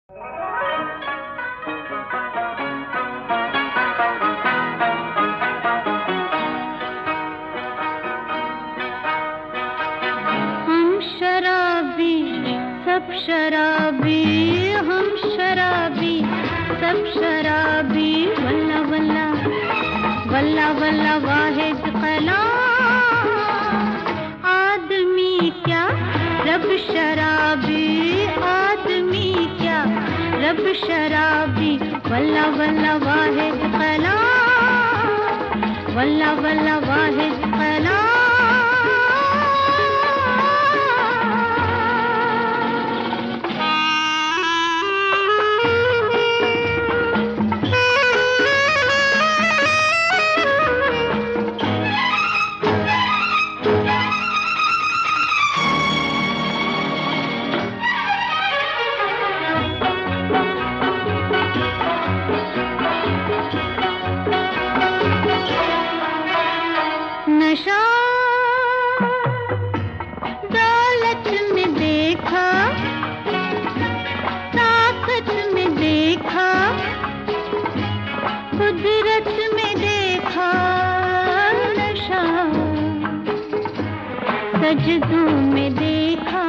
सब शराबी, हम शराबी, सब शराबी, वल्ला वल्ला वल्ला वल्ला वाहिद कला। आदमी क्या रब शराबी, आदमी क्या रब शराबी, वल्ला वल्ला वाहिद कला, वल्ला वल्ला वाहिद कला। नशा दौलत में देखा, ताकत में देखा, कुदरत में देखा। नशा सजदों में देखा,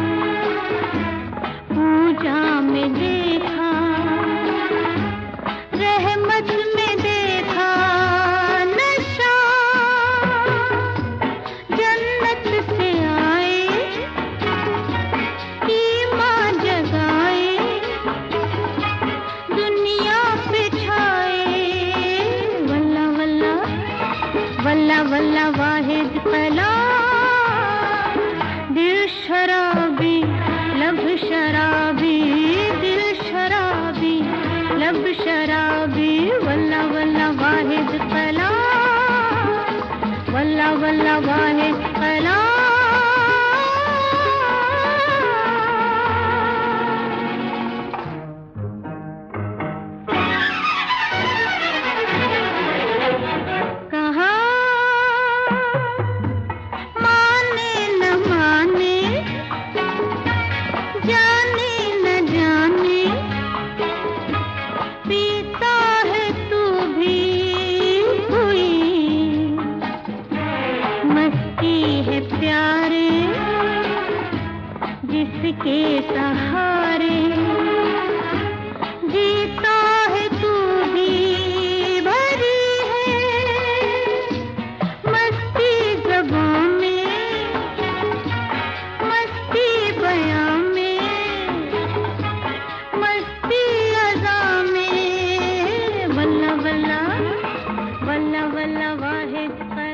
पूजा में देखा, रहमत में देखा। नशा जन्नत से आए, ईमान जगाए, दुनिया पे छाए। वल्ला वल्ला वल्ला वल्ला वाहिद कला। दिल शराबी लब शराबी, दिल शराबी लब शराबी, वल्ला वल्ला वाहिद कला, वल्ला वल्ला वाहिद कला। कहा माने न माने, जाने न जाने, पीता है तू भी कोई, मस्ती है प्यारे जिसके सहारे, जीता है तू भी भरी है मस्ती ज़बां में, मस्ती बयां में, मस्ती अज़ा में। वल्ला वल्ला वल्ला वल्ला वाहिद।